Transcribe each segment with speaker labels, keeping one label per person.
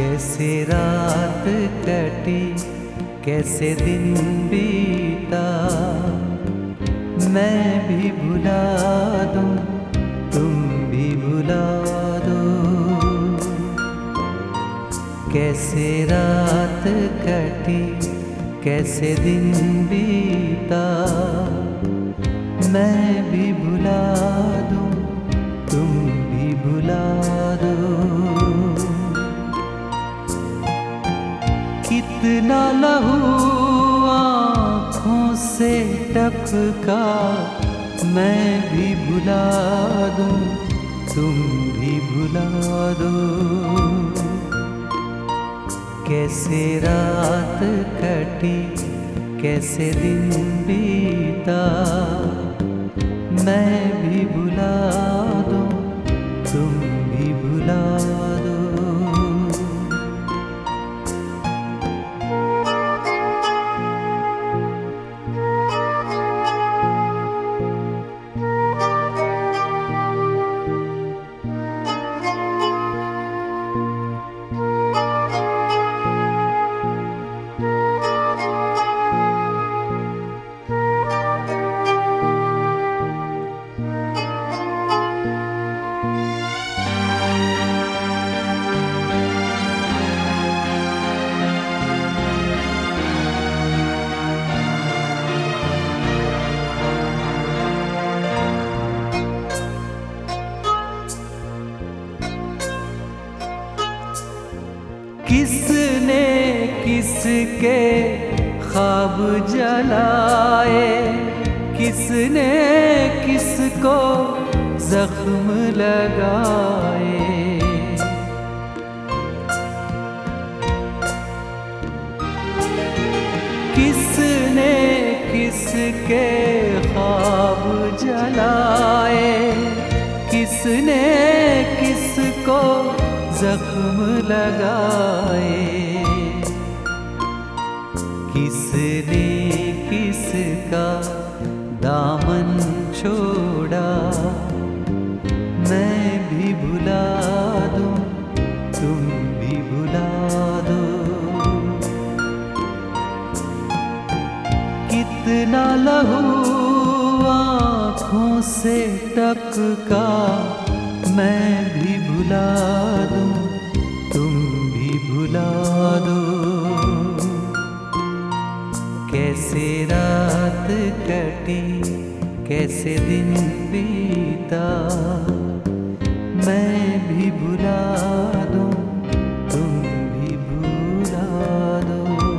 Speaker 1: कैसे रात कटी, कैसे दिन बीता, मैं भी भुला दूं, तुम भी भुला दो। कैसे रात कटी, कैसे दिन बीता, मैं भी भुला दूं, तुम भी भुला दो। कितना लहू आँखों से टपका, मैं भी भुला दूं, तुम भी भुला दो। कैसे रात कटी, कैसे दिन बीता, मैं भी भुला दूं, तुम भी भुला दो। किसने किसके ख्वाब जलाए, किसने किसको जख्म लगाए। किसने किसके ख्वाब जलाए, किसने किसको जख्म लगाए। किसने किसका दामन छोड़ा, मैं भी भुला दूं, तुम भी भुला दो। कितना लहू आँखों से टपका, मैं भी भुला दूं, तुम भी भुला दो। कैसे रात कटी, कैसे दिन बीता, मैं भी भुला दूं, तुम भी भुला दो।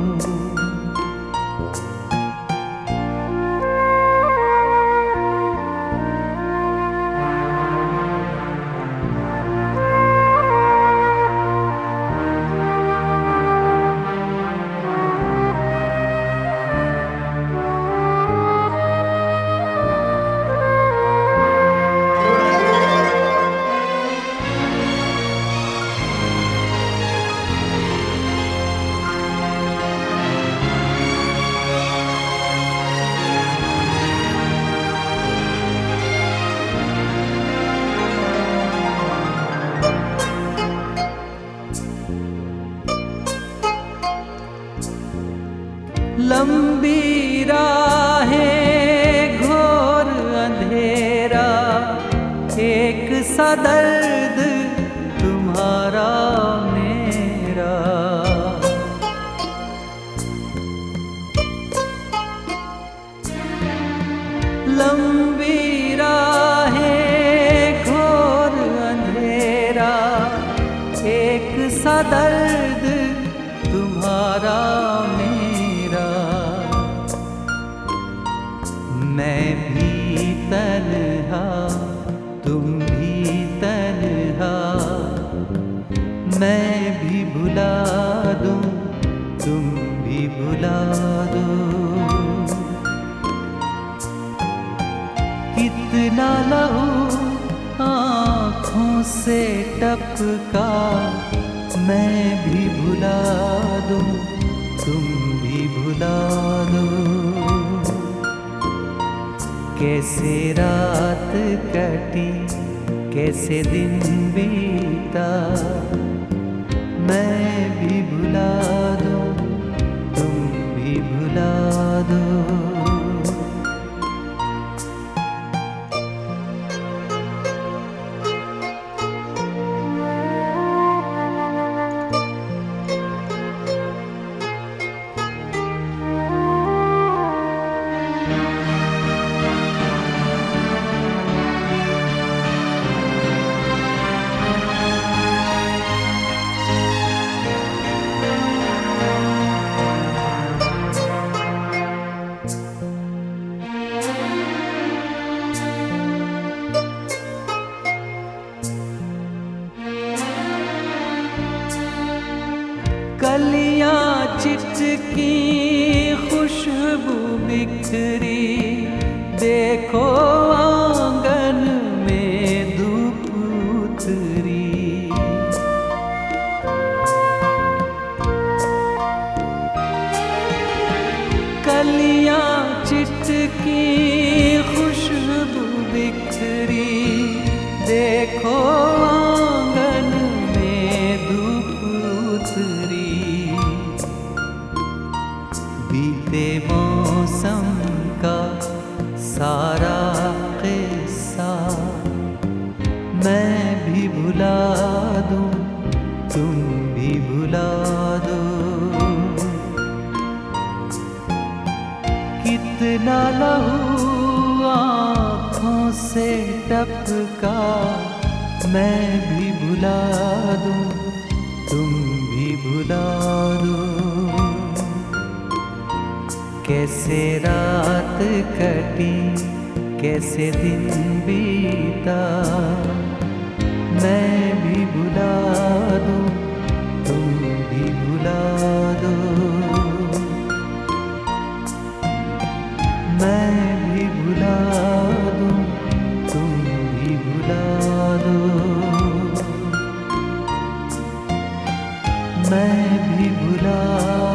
Speaker 1: लंबी राहें, घोर अंधेरा, एक सा दर्द तुम्हारा मेरा। लंबी राहें, घोर अंधेरा, एक सा दर्द तुम्हारा मेरा। मैं भी तन्हा, तुम भी तन्हा, मैं भी भुला दूं, तुम भी भुला दो। कितना लहू आँखों से टपका, मैं भी भुला दूं, तुम भी भुला दो। कैसे रात कटी, कैसे दिन बीता, मैं भी भुला दूं, तुम भी भुला दो। कलियां चिटकी खुशबू बिखरी, देखो आंगन में धूप उतरी। कलियां चिटकी खुशबू बिखरी, देखो आंगन में धूप उतरी। बीते मौसम का सारा किस्सा मैं भी भुला दूं, तुम भी भुला दो। कितना लहू आँखों से टपका, मैं भी भुला दूं, तुम भी भुला दो। कैसे रात कटी, कैसे दिन बीता, मैं भी भुला दूं, तुम भी भुला दो। मैं भी भुला दूं, तुम भी भुला दो। मैं भी भुला